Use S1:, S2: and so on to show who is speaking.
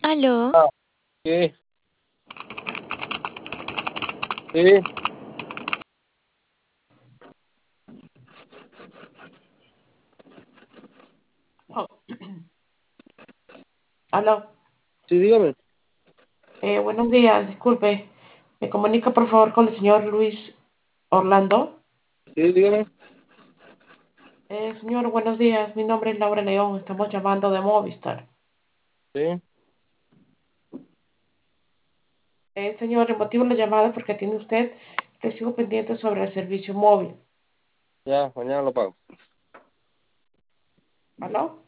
S1: Aló,
S2: Ah, sí, sí,
S3: Oh, aló.
S2: sí, dígame.
S3: Buenos días, disculpe. ¿Me comunica por favor con el señor Luis Orlando?
S2: Sí, dígame.
S3: Señor, buenos días. Mi nombre es Laura León. Estamos llamando de Movistar.
S2: Sí,
S3: Señor, el motivo de la llamada es porque tiene usted recibo pendiente sobre el servicio móvil.
S2: ya, mañana lo pago.
S3: ¿Aló?